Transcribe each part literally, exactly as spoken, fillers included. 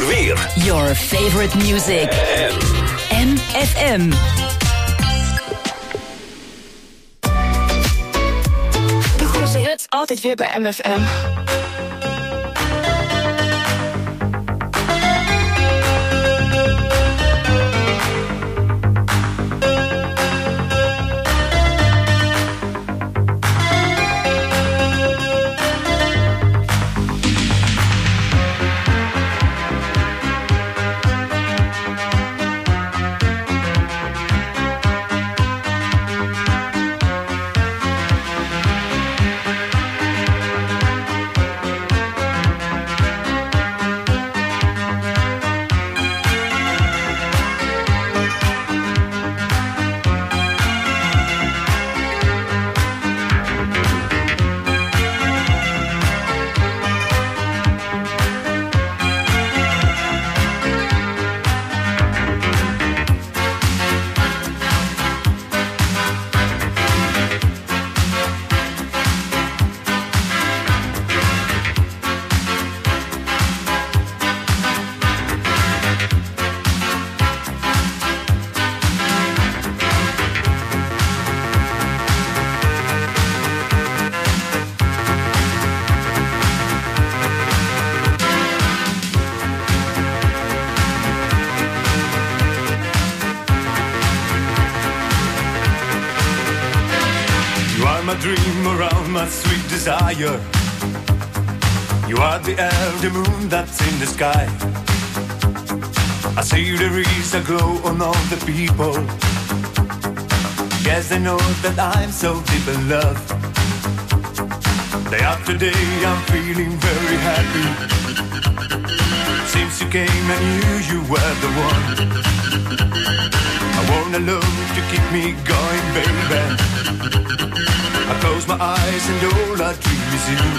weer. Your favorite music. M F M. De grootste hits altijd weer bij M F M. Desire. You are the air, the moon that's in the sky. I see there is a glow on all the people. Guess they know that I'm so deep in love. Day after day I'm feeling very happy. Since you came I knew you were the one. I want a love to keep me going, baby. I close my eyes and all I dream is you.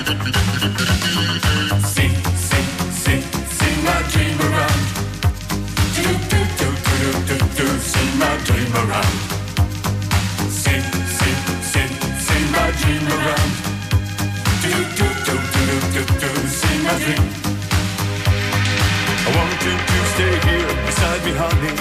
Sing, sing, sing, sing my dream around. Do, do, do, do, do, do, sing my dream around. Sing, sing, sing, sing my dream around. Do, do, do, do, do, do, sing my dream. I want you to stay here beside me, honey.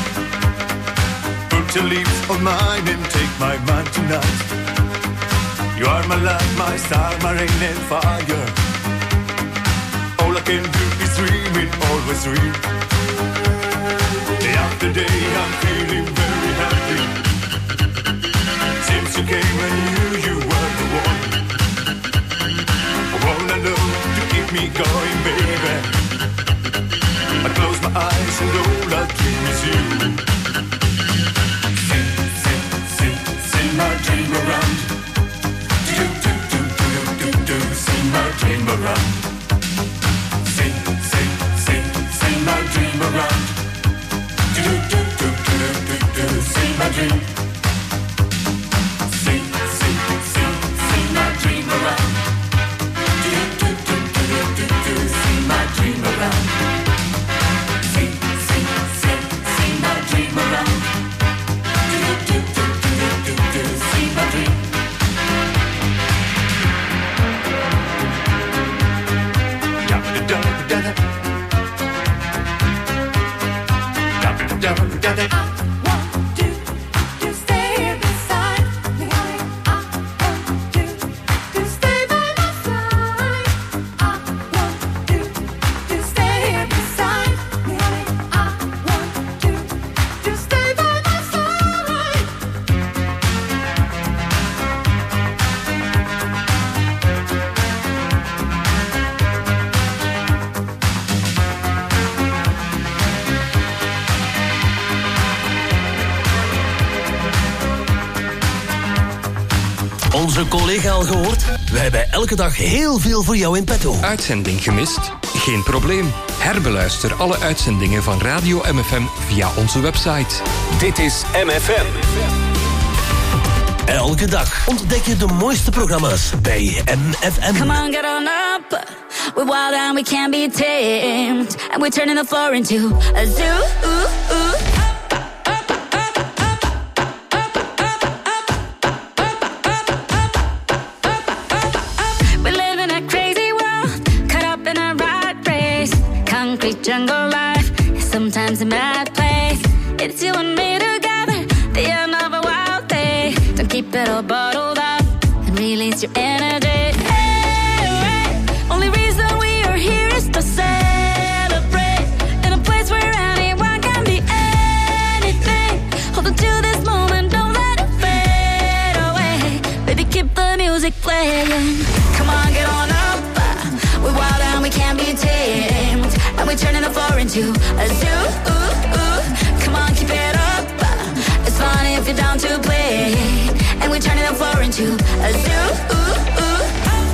Put your lips on mine and take my mind tonight. You are my light, my star, my rain and fire. All I can do is dream it, always dream. Day after day I'm feeling very happy. Since you came I knew you were the one. I wanna love to keep me going, baby. I close my eyes and all I dream is you. Sing, sing, sing, sing my dream around. Do, do, do, do, do, do, sing my dream around. Sing, sing, sing, sing my dream around. Do, do, do, do, do, do, sing my dream. Sing, sing, sing, sing my dream around. Do, do, do, do, do, do, sing my dream around. Sing, sing, sing, sing my dream around. Do, do, do, do, do, do, sing my dream. Onze collega al gehoord? We hebben elke dag heel veel voor jou in petto. Uitzending gemist? Geen probleem. Herbeluister alle uitzendingen van Radio M F M via onze website. Dit is M F M. Elke dag ontdek je de mooiste programma's bij M F M. Come on, get on up. We're wild and we can't be tamed. And we're turning the floor into a zoo. Ooh, ooh. Jungle time's a mad place. It's you and me together, the end of a wild day. Don't keep it all bottled up and release your energy. Hey, hey. Only reason we are here is to celebrate in a place where anyone can be anything. Hold on to this moment, don't let it fade away. Baby, keep the music playing. Come on, get on up. We're wild and we can't be tamed, and we're turning the floor into a zoo. Ooh, ooh. Come on, keep it up. It's fun if you're down to play, and we're turning the floor into a zoo. Ooh, ooh.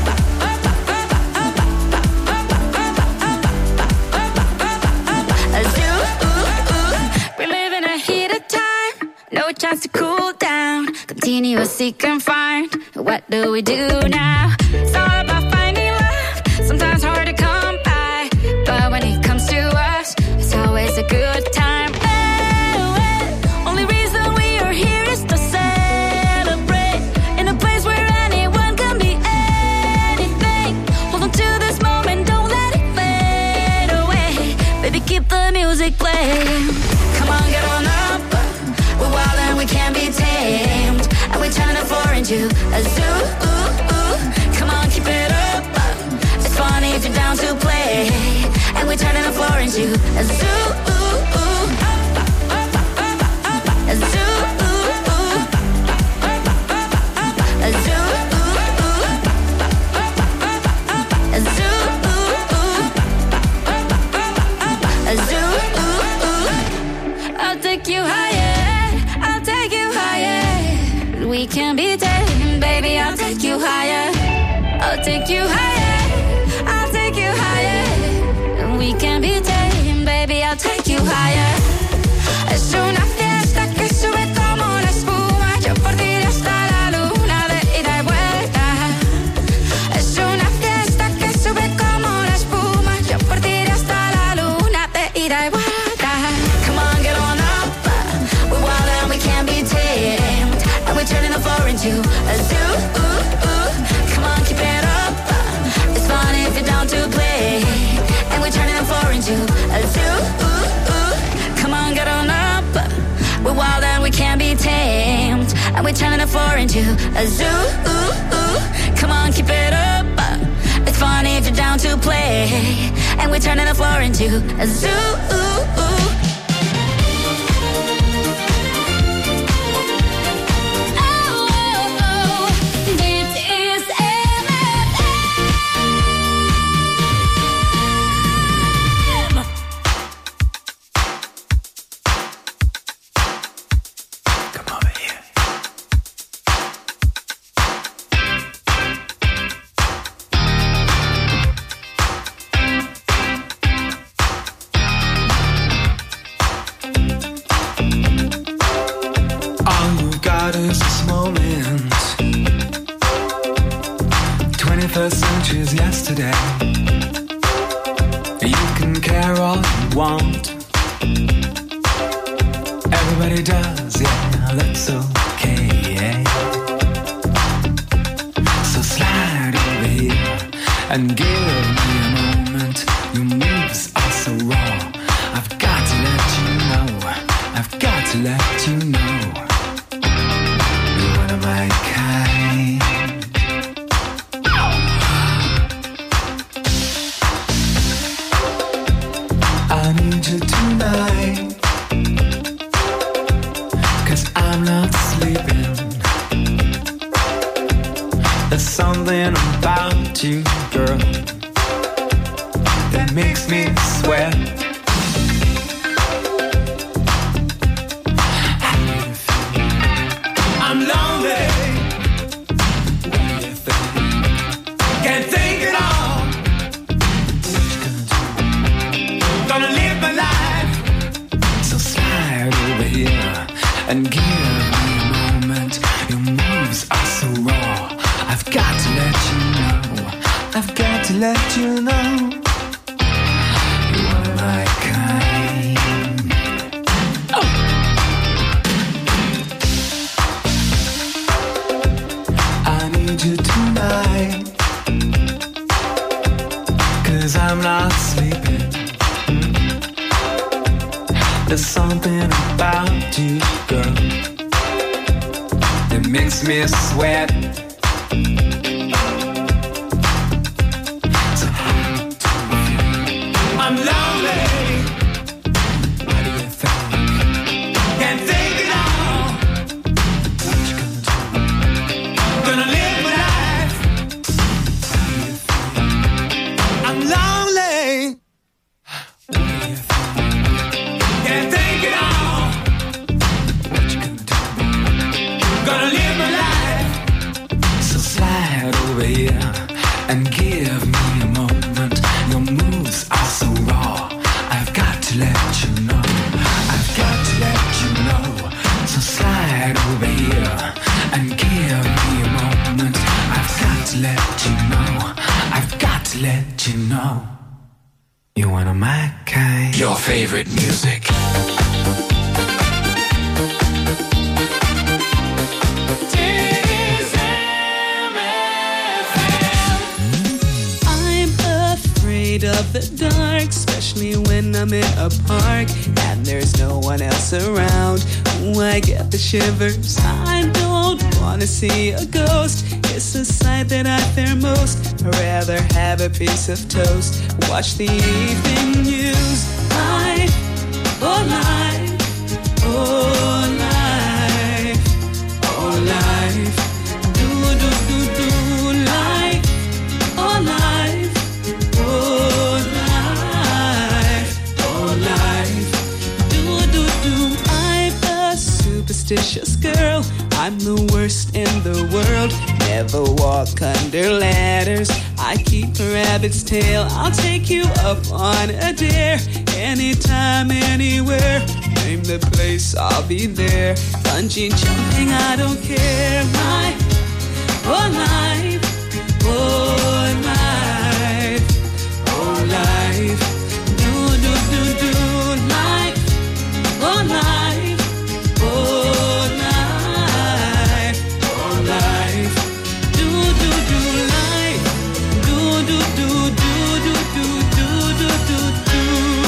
A zoo. Ooh, ooh. We're living a heated time, no chance to cool down. Continuous seek and find. What do we do now? It's all about finding love. Sometimes hard to come by, but when it comes to us, it's always a good time. Hey, hey. Only reason we are here is to celebrate in a place where anyone can be anything. Hold on to this moment, don't let it fade away. Baby, keep the music playing. Come on, get on up. We're wild and we can't be tamed, and we're turning the floor into a zoo. Ooh, ooh. Come on, keep it up. It's funny if you're down to play, and we're turning the floor into a zoo. Ooh, ooh. A zoo. Ooh, ooh. A zoo. Ooh, ooh. A zoo. Ooh, ooh. A zoo. Ooh, ooh. I'll take you higher. I'll take you higher. We can be tamed, baby. I'll take you higher. I'll take you higher. I'll take you higher. We can be tamed, baby. I'll take you higher. Es una fiesta que sube como la espuma. Yo por ti hasta la luna de ida y vuelta. Es una fiesta que sube como la espuma. Yo por ti hasta la luna de ida y vuelta. Come on, get on up. We're wild and we can't be tamed, and we're turning the floor into a zoo. Ooh, ooh. Come on, keep it up. It's fun if you're down to play, and we're turning the floor into a zoo. Ooh, ooh. Come on, get on up. We're wild and we can't be tamed, and we're turning the floor into a zoo. Ooh, ooh. Come on, keep it up. It's fun if you're down to play, and we're turning the floor into a zoo. Ooh, ooh. Is this moment. twenty-first century is yesterday. You can care all you want. Everybody does, yeah, that's okay, yeah. So slide over here and give me a moment. Your moves are so raw. I've got to let you know. I've got to let you know. My kind. I need you tonight, 'cause I'm not sleeping. There's something about you, girl, that makes me sweat. I'm lonely. What do you think? Can't think it all. Gonna live my life. So slide over here and give me a moment. Your moves are so raw. I've got to let you know. I've got to let you know. You are my kind. Oh. You tonight, 'cause I'm not sleeping. There's something about you, girl, that makes me sweat. So hard to feel. I'm lonely. What do you think? Can't think it all. What you gonna do? Gonna live my life. What do you think? I'm lonely. What do you think? Can't think it all. What you gonna do? Gonna live my life. So slide over here and give me a moment. Your moves are so raw. I've got to let you know. I've got to let you know. So slide over here and give me a moment. I've got to let you know. I've got to let you know. You're one of my kind. Your favorite music. I'm afraid of the dark, especially when I'm in a park and there's no one else around. Ooh, I get the shivers. I don't wanna see a ghost. It's a sight that I fear most. I'd rather have a piece of toast. Watch the evening news. Life, oh life, oh life, oh life. Do do do do life, oh life, oh life, oh life. Do do do. I'm a superstitious girl. I'm the worst in the world. Never walk under ladders. I keep a rabbit's tail. I'll take you up on a dare. Anytime, anywhere. Name the place, I'll be there. Bungee jumping, I don't care. My whole life, oh life, oh life. Do, do, do, do, life, oh life, oh life, oh life. Do, do, do, life. Do, do, do, do, do, do, do, do, do, do.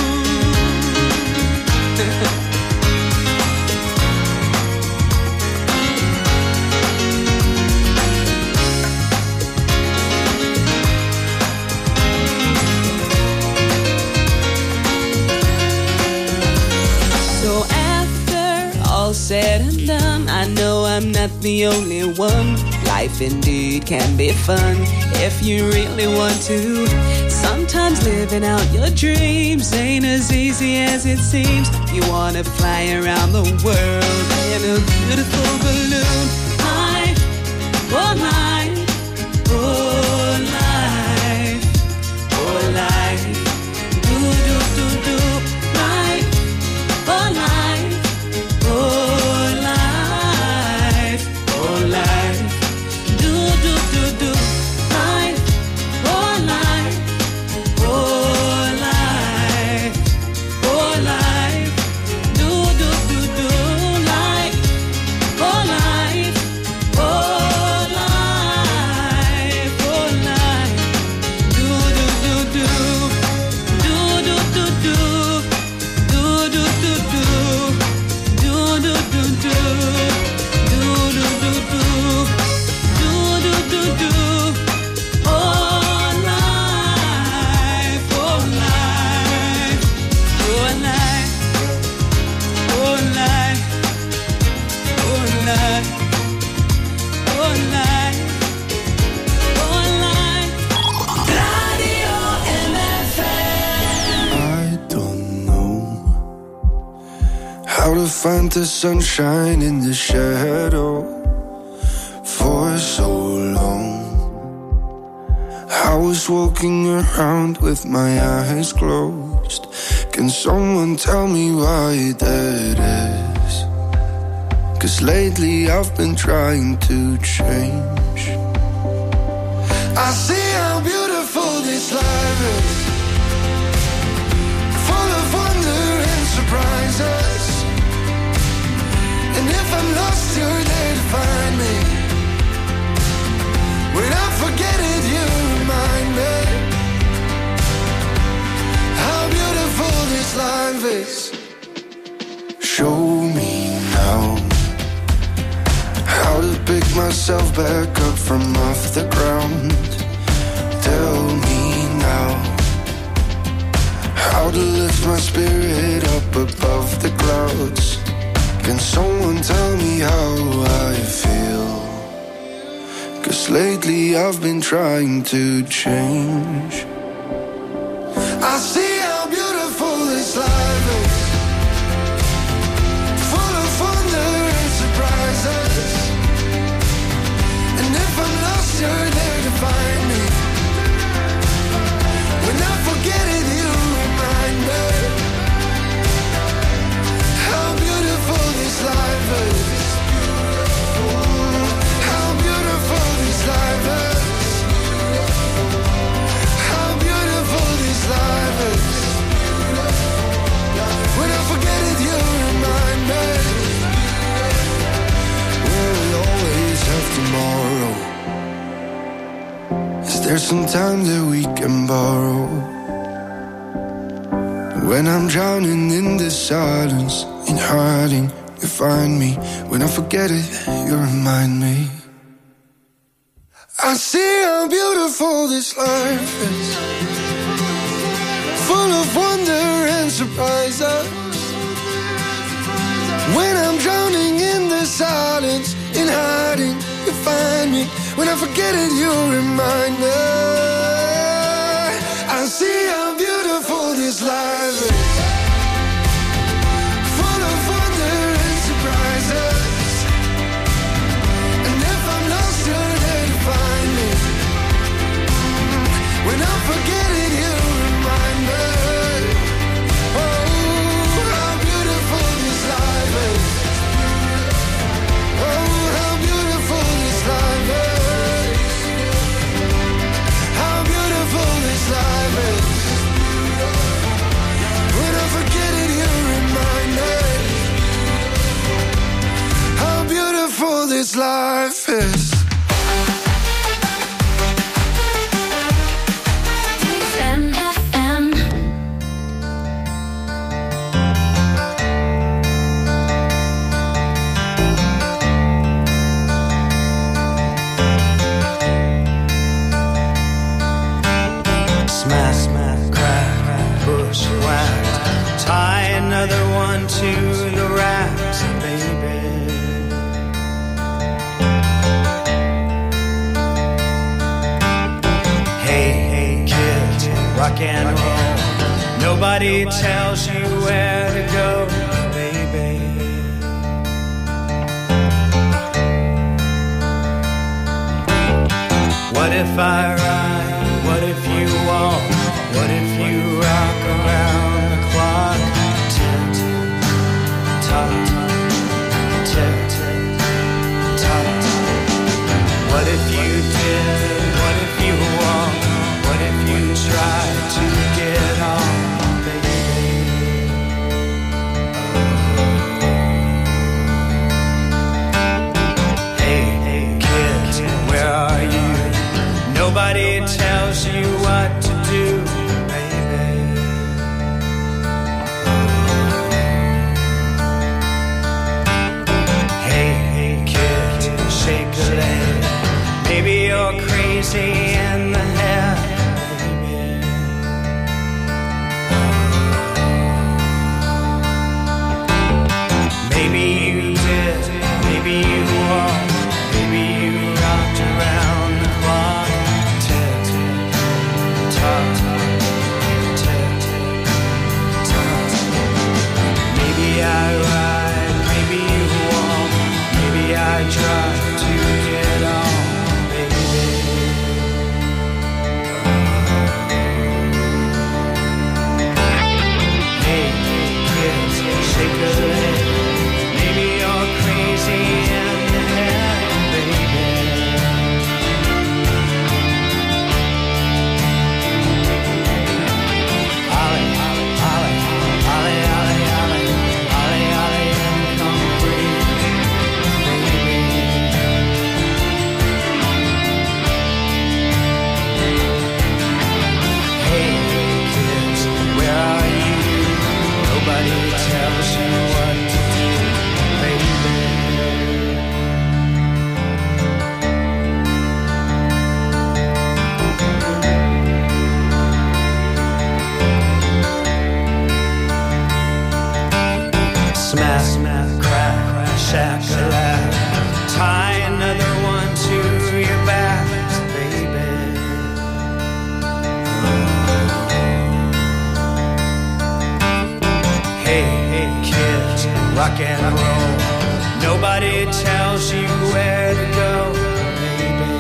So after all said and done, I know I'm not the only one. Life indeed can be fun if you really want to. Sometimes living out your dreams ain't as easy as it seems. You wanna fly around the world in a beautiful balloon. Life, oh life, oh life, oh life. Do, do, do, do, life, oh life, oh life, oh life. Do, do, do, do, life, oh life, oh life, oh life. Do, do, do, do, life, oh life, oh life, oh life. Do, do, do, do, do, do, do, do, do, do, do, do, do, do, do, do, do, do, do, do. Do, do, do, do. Oh, life, oh, life, oh, life, oh, life, oh, life, oh, life, oh, life. Radio M F M. I don't know how to find the sunshine in the shadow for so long. I was walking around with my eyes closed. Can someone tell me why that is? 'Cause lately I've been trying to change. I see how beautiful this life is, full of wonder and surprises. And if I'm lost, you're there to find me. When I forget it, you remind me how beautiful this life is. myself back up from off the ground. Tell me now how to lift my spirit up above the clouds. Can someone tell me how I feel? 'Cause lately I've been trying to change. I see how beautiful this life is, full of wonder and surprises. And if I'm lost, you're there to find me. When I forget it, you remind me how beautiful this life is. How beautiful this life is. How beautiful this life is. When I forget it, you remind me. Will we always have tomorrow? Is there some time that we can borrow? When I'm drowning in the silence, in hiding, you find me. When I forget it, you remind me. I see how beautiful this life is, full of wonder and surprises. When I'm drowning in the silence, in hiding, you find me. When I forget it, you remind me. I see how beautiful this life is, full of wonder and surprises. And if I'm lost, you're there to find me. When I forget it, you remind me. Oh, how beautiful this life is. Oh, how beautiful this life is. How beautiful this life is. When I forget it, you remind me how beautiful this life is. Smash, smash, crack, bushwhacked. Tie another one to the racks, baby. Hey, hey, kid, rock and roll. Nobody tells you where to go, baby. What if I ride? What if you walk? What if you rock around the clock? Tick, tock, tick, tock. What if you did? What if you walk? What if you tried to get on, baby? Hey, hey, kid, where are you? Nobody tells you what to do, baby. Hey, hey, kid, shake a leg. Maybe you're crazy in the head, baby. Maybe you did, maybe you won't. Maybe you rocked around the clock. Maybe I ride, maybe you walk, maybe I try to get on, baby. rock and roll. Nobody tells you where to go, baby.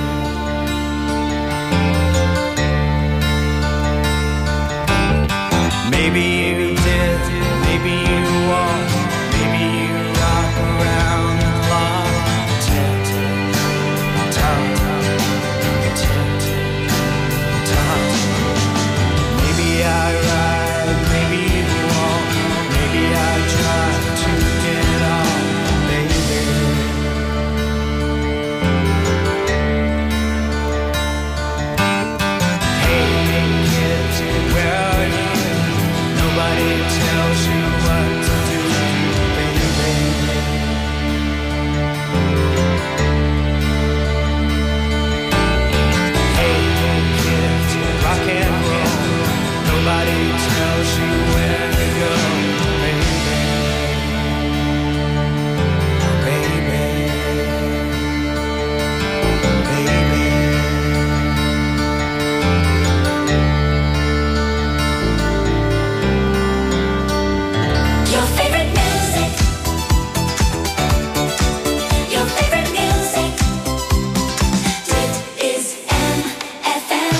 Maybe you did, maybe you won't. Maybe you rock around the clock. Tick, tock, tick, tock. Maybe I ride, maybe you won't. Maybe I try to get on, baby. Hey, kids, where are you? Nobody tells you what to do, baby. Hey, kids, rock and roll. Nobody tells you where to go, baby. Baby. Baby. Your favorite music. Your favorite music. Dit is M F M.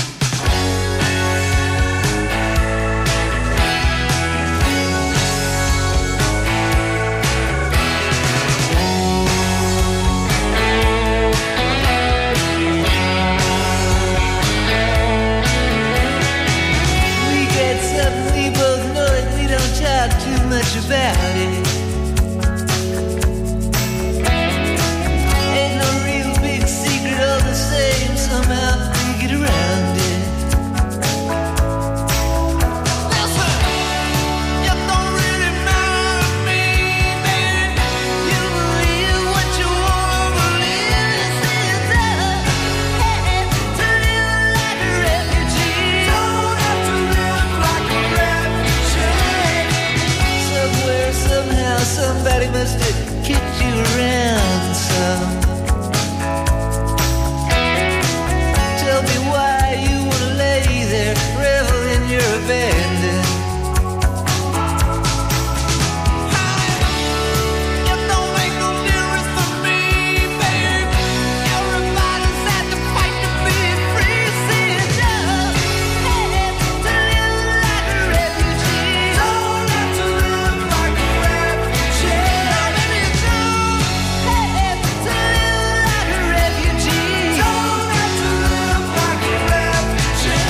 We get something, we both know it, we don't talk too much about it. Ain't no real big secret, all the same, somehow we get around it. Listen, you don't really matter to me, baby. You believe what you wanna believe. It's up, hey, to live like a refugee. Don't have to live like a refugee. Somewhere, somehow, somebody must have kicked you around some. Tell me why you wanna lay there, revel in your abandon. It don't make no difference to me, babe. Everybody's had to fight to be free. See it up, hey, to live like a refugee. Don't have to live like a refugee. Now maybe you don't, hey, to live like a refugee. Don't have to live like a refugee.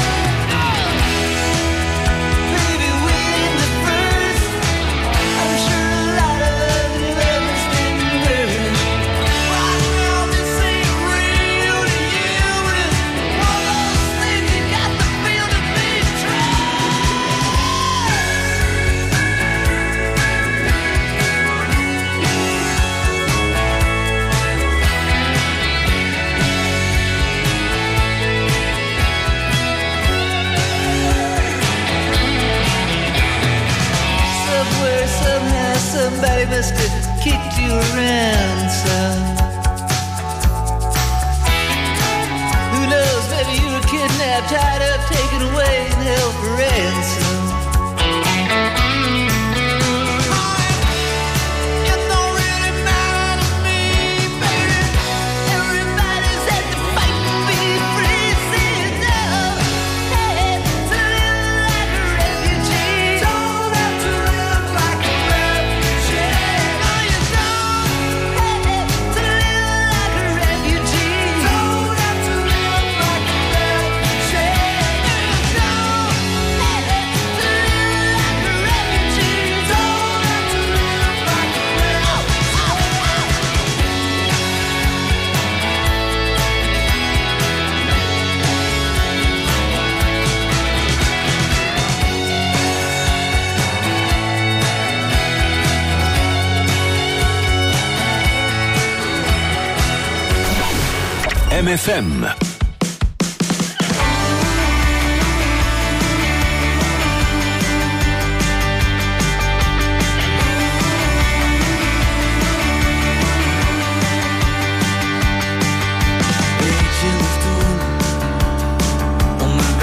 Baby, we ain't the first. I'm sure a lot of other love has been burned. Right now, this ain't real to you. It's one of those things you got to feel to be true. Somewhere, somehow, somebody must have kicked you around some. Who knows, maybe you were kidnapped, tied up, taken away, and held for ransom. It don't really matter to me, baby. Everybody's had to fight to be free. See it up, hey, to live like a refugee. Don't have to live like a refugee. No, you don't, hey, to live like a refugee. Don't have to live like a refugee. No, you don't, hey, to live like a refugee. Don't have to live like a M F M.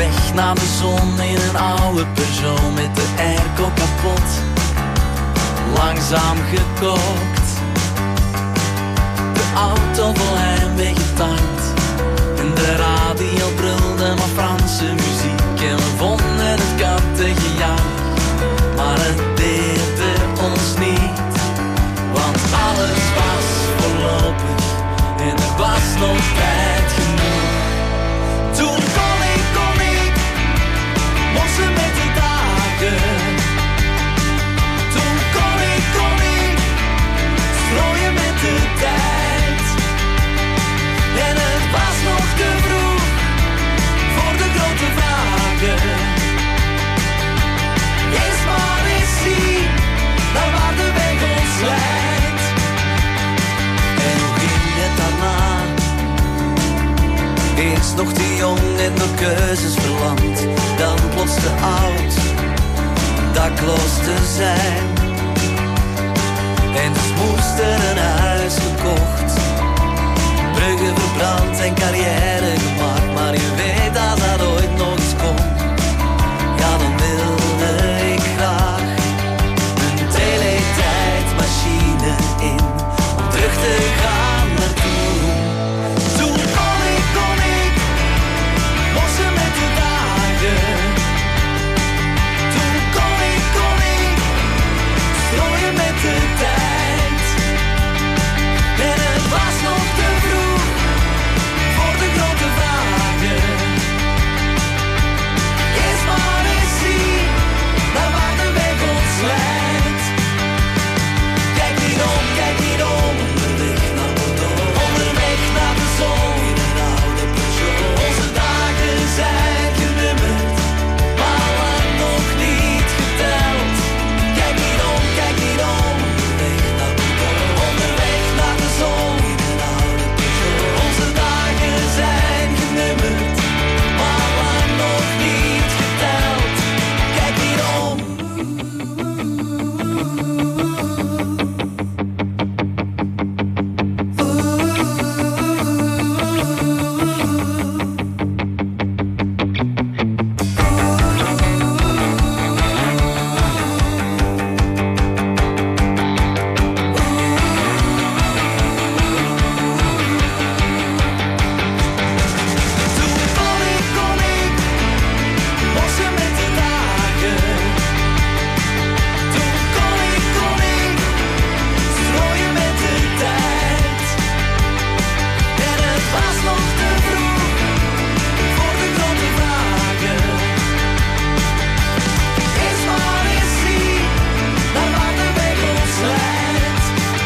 naar de zon in een oude Peugeot met de airco kapot. langzaam gekookt. De auto vol heimwee getankt. En de radio brulde maar Franse muziek. En we vonden het kattengejank. Maar het deerde ons niet. Want alles was voorlopig. En er was nog tijd genoeg. Toen kon ik, kon ik morsen met de dagen. Toen kon ik, kon ik strooien met de tijd. En het was nog te vroeg voor de grote vragen. Eerst maar eens zien naar waar de weg ons leidt. En hoe ging het daarna? Eerst nog te jong en door keuzes verlamd. Dan plots te oud, dakloos te zijn. En dus moest er een huis gekocht. Bruggen verbrand en carrière gemaakt. Maar je weet dat dat ooit nog eens komt. Ja, dan wilde ik graag een teletijdmachine in. Om terug te gaan naar toen. Toen kon ik, kon ik morsen met de dagen. Toen kon ik, kon ik strooien met de tijd. En het was nog te vroeg voor de grote vragen. Eerst maar eens zien naar waar de weg ons leidt. Kijk niet om, kijk niet om, onderweg naar Bordeaux. Onderweg naar de zon in een oude Peugeot. Onze dagen zijn genummerd, maar lang nog niet geteld. Kijk niet om, kijk niet om, onderweg naar Bordeaux. Onderweg naar de zon in een oude Peugeot. Onze dagen zijn genummerd, maar lang nog niet geteld. Kijk niet om. Toen kon ik, kon ik morsen met de dagen. Toen kon ik, kon ik strooien met de tijd. En het was nog te vroeg voor de grote vragen. Eerst maar eens zien naar waar de weg ons leidt.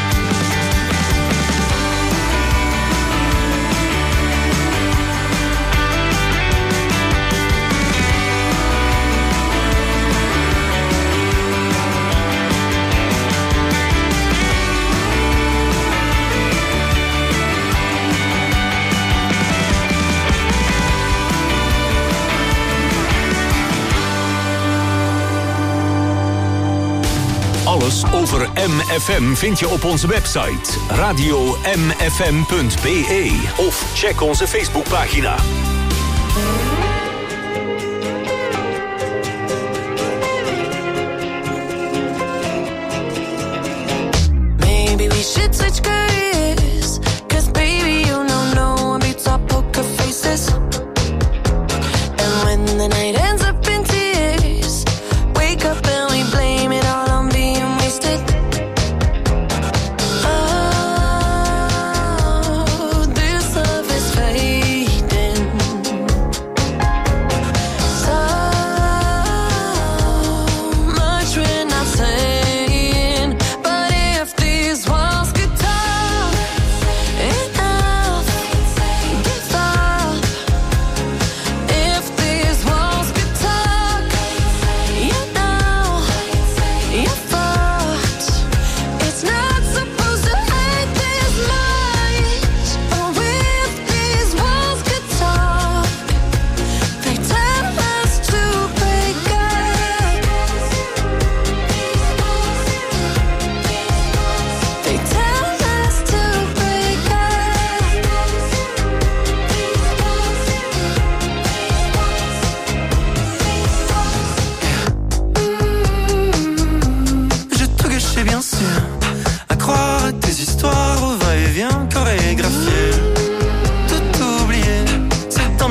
Alles over M F M vind je op onze website radio m f m punt b e of check onze Facebookpagina. Maybe we should switch careers. Cause baby, you know no one beats our poker faces. And when the night ends up in tears, wake up and we blame it all on being wasted. Oh, this love is fading. So much we're not saying. But if these walls could talk,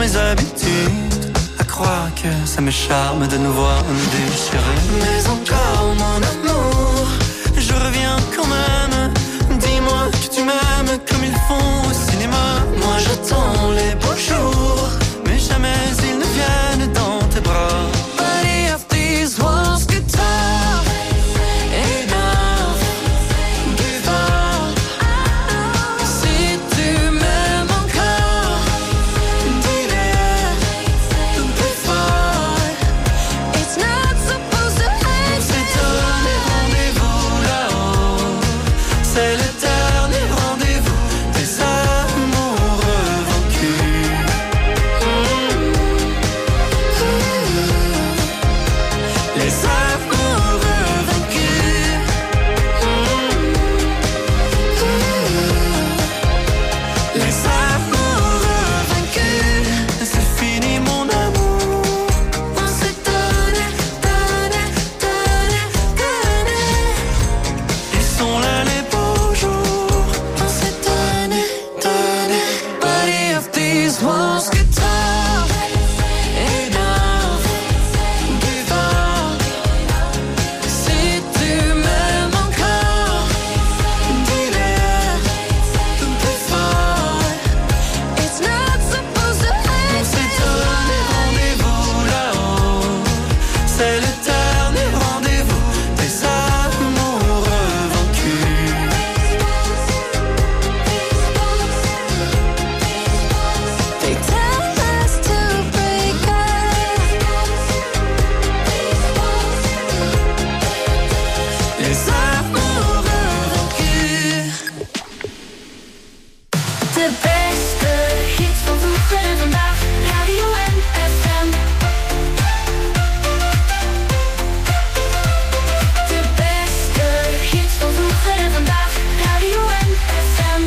mes habitudes, à croire que ça me charme de nous voir nous déchirer. Mais encore mon amour, je reviens quand même. Dis-moi que tu m'aimes comme ils font au cinéma. Moi j'attends les beaux jours, mais jamais ils ne viennent dans tes bras. Buddy of these walls guitar, enough, give up. Si tu m'aimes encore, dis-le plus fort. It's not supposed to end. C'est donné rendez-vous là-haut. C'est le dernier rendez-vous des amoureux vaincus. Les amoureux vaincus. Les amoureux vaincus. C'est fini mon amour. On s'est donné, donné, donné, donné. Ils sont là les beaux jours. On s'est donné, donné. Buddy of these walls guitar, enough, give up. Si tu m'aimes encore, dis-le plus fort. It's not supposed to end. C'est donné rendez-vous là-haut. C'est le dernier rendez-vous des amoureux vaincus. They tell us to break up. Les amoureux vaincus. De beste hits van vroeger en vandaag, Radio M F M. De beste hits van vroeger en vandaag, Radio M F M.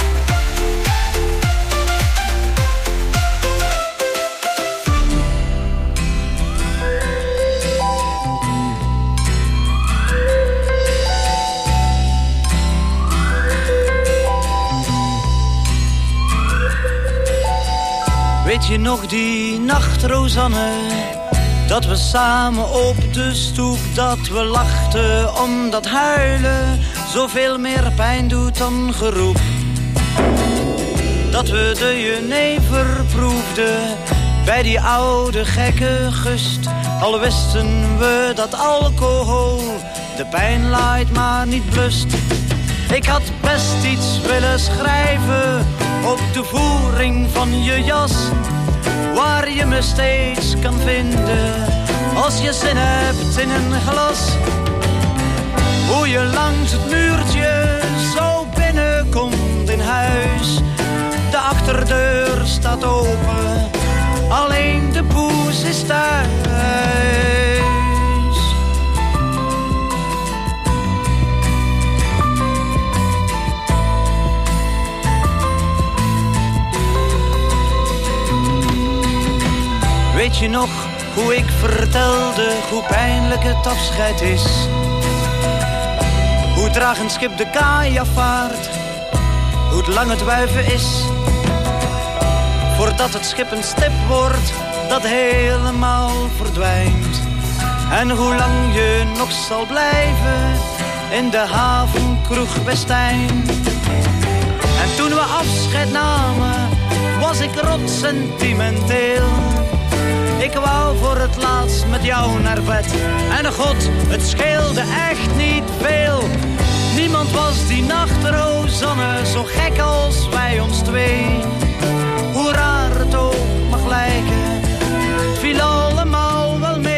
Weet je nog die nacht, Rosanne? Dat we samen op de stoep, dat we lachten omdat huilen zoveel meer pijn doet dan geroep. Dat we de jenever proefden bij die oude gekke gust. Al wisten we dat alcohol de pijn laait maar niet blust. Ik had best iets willen schrijven op de voering van je jas, waar je me steeds kan vinden als je zin hebt in een glas. Hoe je langs het muurtje zo binnenkomt in huis. De achterdeur staat open, alleen de poes is thuis. Weet je nog hoe ik vertelde hoe pijnlijk het afscheid is? Hoe traag een schip de kaai afvaart, hoe lang het wuiven is, voordat het schip een stip wordt dat helemaal verdwijnt. En hoe lang je nog zal blijven in de havenkroeg Westijn. En toen we afscheid namen, was ik rot sentimenteel. Ik wou voor het laatst met jou naar bed. En god, het scheelde echt niet veel. Niemand was die nacht, Rosanne, zo gek als wij ons twee. Hoe raar het ook mag lijken, het viel allemaal wel mee.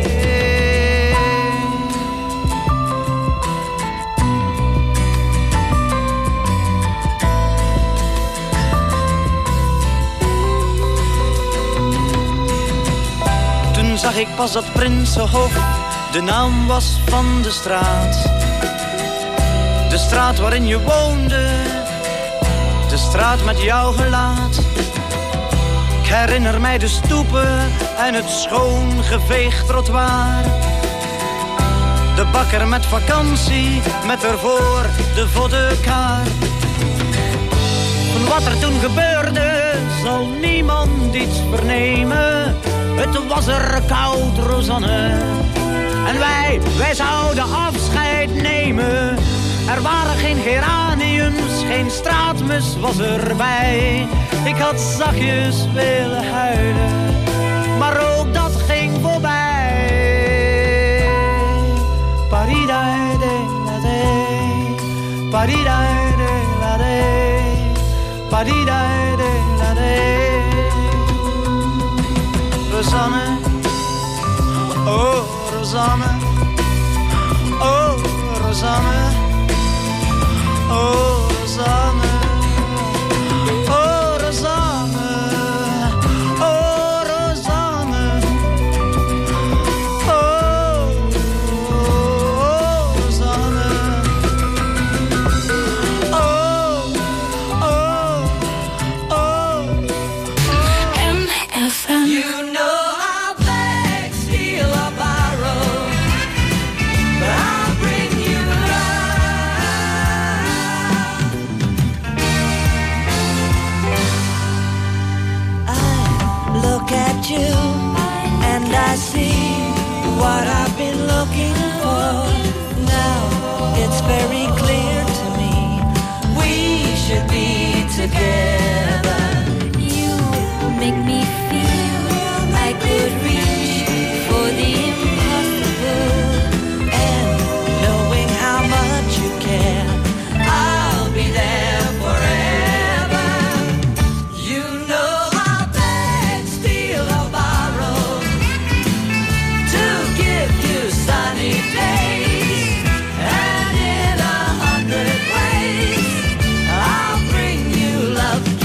Toen zag ik pas dat Prinsenhof de naam was van de straat. De straat waarin je woonde, de straat met jouw gelaat. Ik herinner mij de stoepen en het schoon geveegd trottoir. De bakker met vakantie, met ervoor de voddenkaart. Van wat er toen gebeurde, zal niemand iets vernemen. Het was er koud, Rosanne. En wij, wij zouden afscheid nemen. Er waren geen geraniums, geen straatmus was erbij. Ik had zachtjes willen huilen, maar ook dat ging voorbij. Paridai de la de, paridai de la de, paridai de la de. Rosanne, oh Rosanne, oh Rosanne, oh Rosanne, oh Rosanne, oh Rosanne, oh, oh Rosanne, oh, oh, oh, M F M. You know I'll beg, steal or borrow, but I'll bring you love. I look at you and I see what I've been looking for. Now it's very clear to me we should be together. You make me feel I could reach for the impossible. And knowing how much you care, I'll be there forever. You know I'll beg, steal or borrow to give you sunny days. And in a hundred ways I'll bring you love.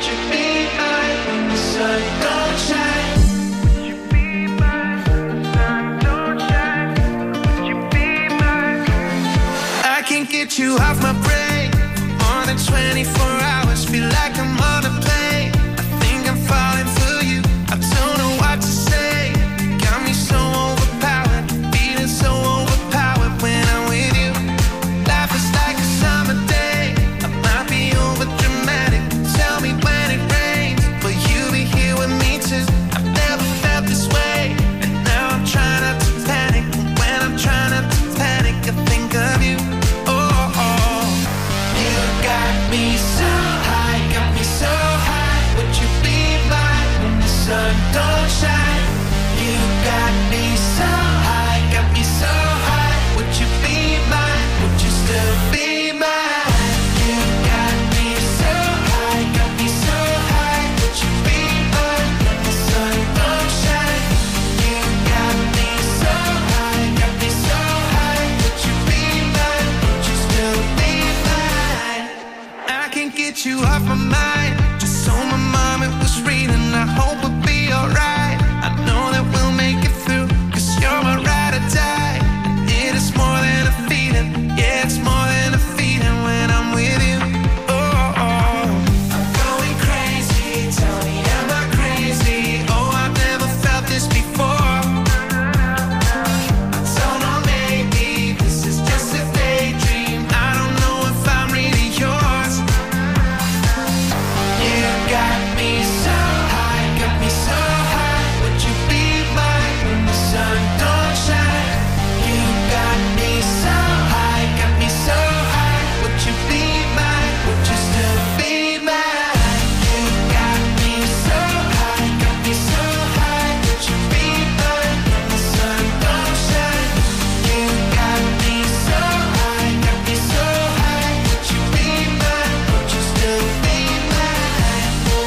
you be mine when the sun don't shine? Would you be mine when the sun don't shine? Would you be mine? I can't get you off my brain for more than twenty-four hours. Feel like I'm on a plane. I think I'm falling for you. I don't know what to say. Got me so overpowered, feeling so overpowered when I'm with you. Life is like a summer day. I might be over dramatic. Tell me when it rains, will you be here with me too? I've never felt this way, and now I'm trying not to panic. When I'm trying not to panic, I think of you. Oh, oh. You got me so high, got me so high. Would you be mine when the sun don't shine? You got me so high, got me so high. Would you be mine? Would you still be mine? You got me so high, got me so high. Would you be mine when the sun don't shine? You got me so high, got me so high. Would you be mine? Would you still be mine? I can't get you off my mind. Just so my mom it was reading. I hope we'll be alright. I know that we'll make it through, cause you're my ride or die. And it is more than a feeling. Yeah, it's more than a feeling when I'm with you. Oh, oh. I'm going crazy. Tell me, am I crazy? Oh, I've never felt this before. I don't know, maybe this is just a daydream. I don't know if I'm really yours. You got me so high, got me so high. Would you be mine when the sun don't shine? You got me so high, got me so high. Would you be mine? Would you still be mine? You got me so high, got me so high. Would you be mine when the sun don't shine? You got me so high, got me so high. Would you be mine? Would you still be mine?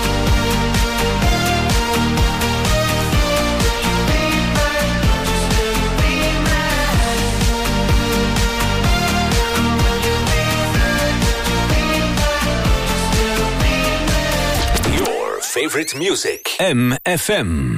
Your favorite music. M F M.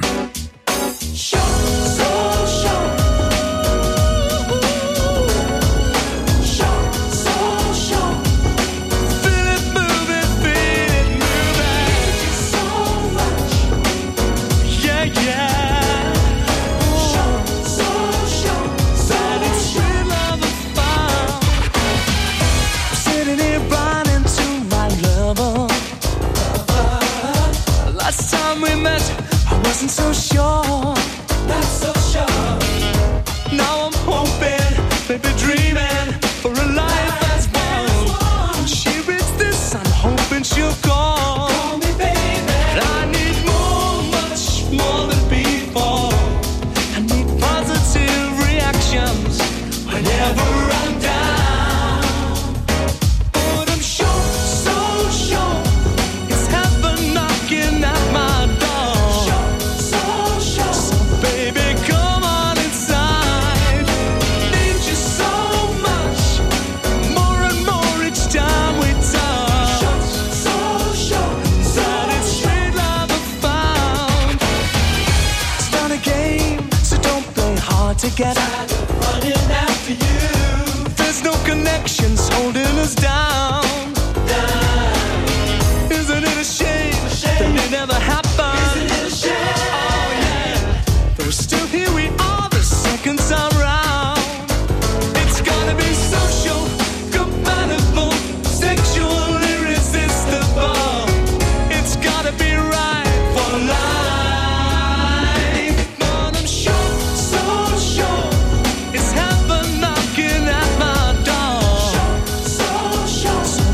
Last time we met, I wasn't so sure. Not so sure. Now I'm hoping, maybe dreaming for a life that's one. When she reads this, I'm hoping she'll call. Call me, baby. I need more, much more than before. I need positive reactions whenever I'm down. But I'm sure, so sure, it's heaven knocking at my door. So, so, so baby, come on inside. Need you so much, more and more each time we talk. So, so, so it's sweet love I found. It's not a game, so don't play hard to get out. Running after you. There's no connections holding us down. Down. Isn't it a shame, that it never happened? Isn't it a shame? Oh yeah. Though still here we are the second time round. It's gotta be social, compatible, sexual, irresistible. It's gotta be right for life. But I'm sure, so sure, it's heaven knocking at my door. So, so, so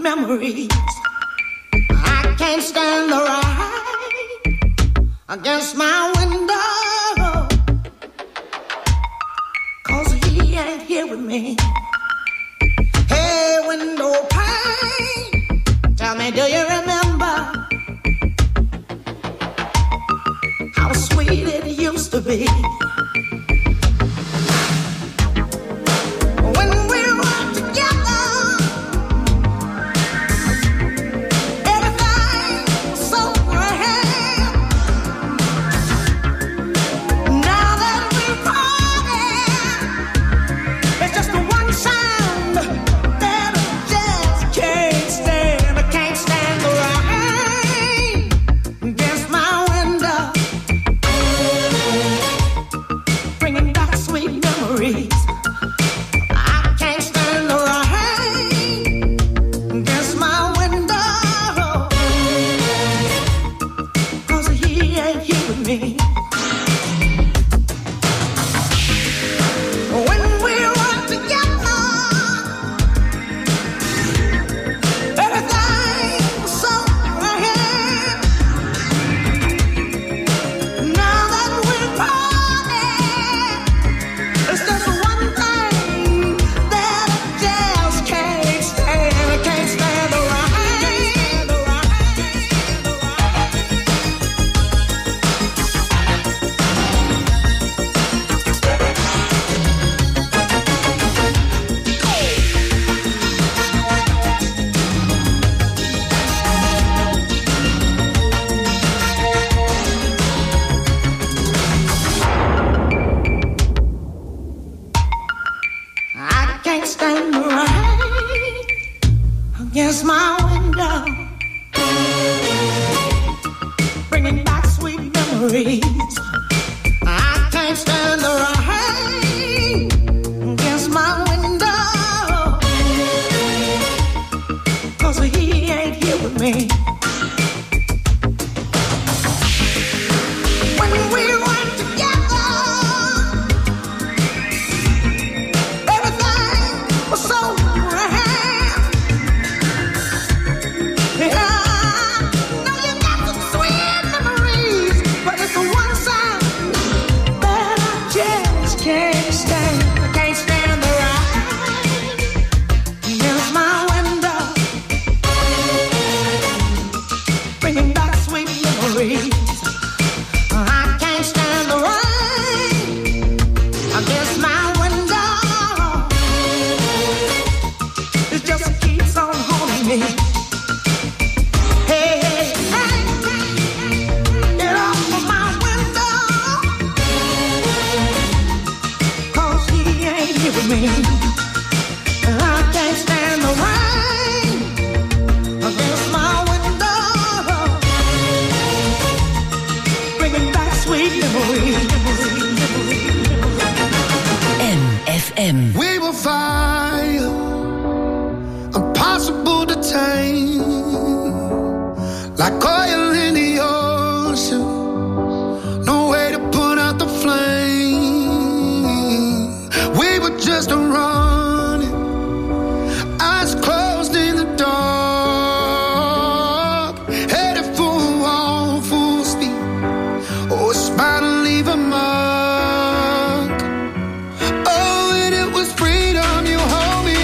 memories. I can't stand the rain against my window, 'cause he ain't here with me. Hey, window pane, tell me, do you remember how sweet it used to be?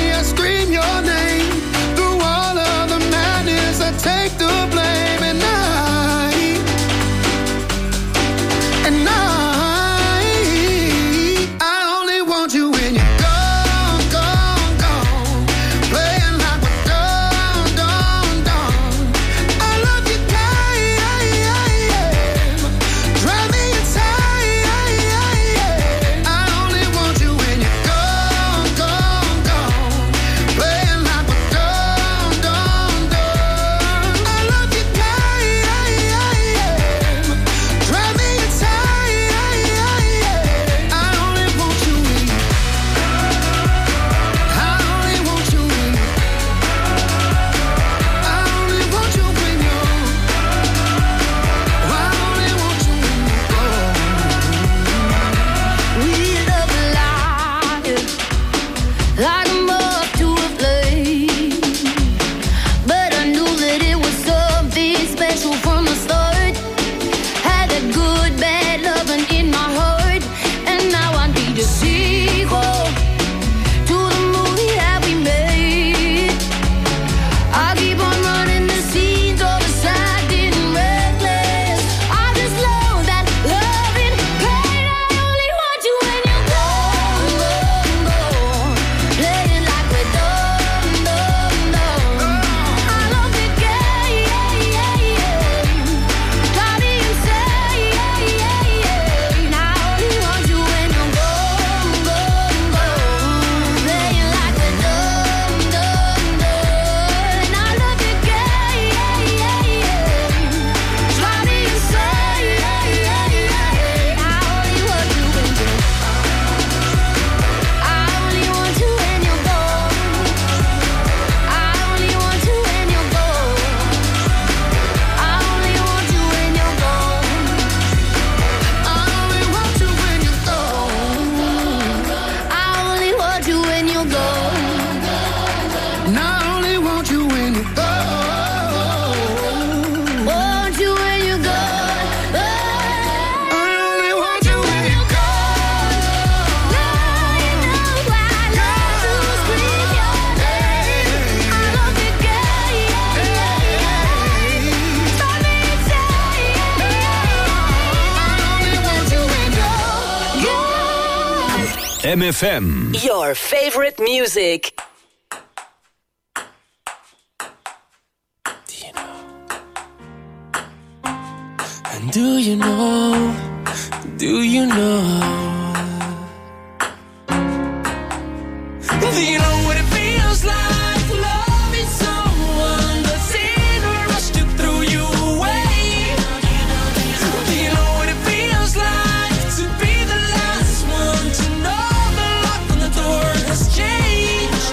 Take the blame and now M F M. Your favorite music. And do you know, do you know, do you know what it feels like loving someone that's in a rush to throw you away? Do you know what it feels like to be the last one to know the lock on the door has changed?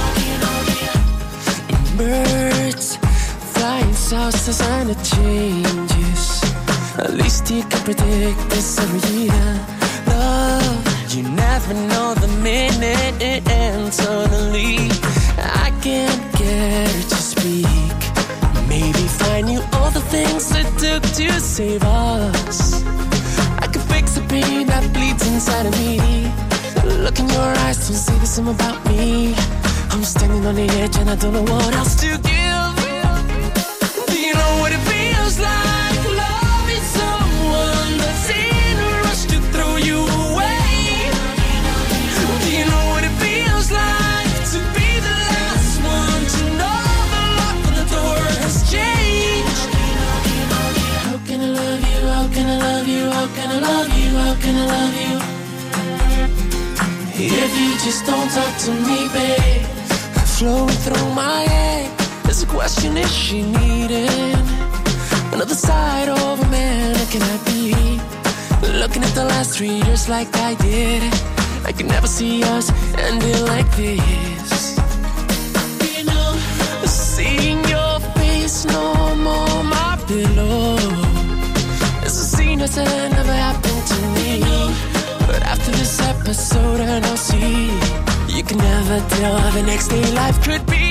Birds flying south, the sign of changes. At least you can predict this every year. Love, you never know the minute it ends. Suddenly, I can't get her to speak. Maybe find you all the things it took to save us. I could fix the pain that bleeds inside of me. Look in your eyes, don't say the same about me. I'm standing on the edge and I don't know what else to give. Do you know what it feels like? Someone that's in a rush to throw you away. Do you know what it feels like to be the last one to know the lock on the door has changed? How can I love you? How can I love you? How can I love you? How can I love you? If you just don't talk to me, babe. Flowing through my head, there's a question: is she needing another side of a man? Can I be looking at the last three years like I did? I can never see us ending like this. You know, seeing your face no more my pillow. It's a scene that never happened to me. But after this episode and I'll see, you can never tell how the next day life could be.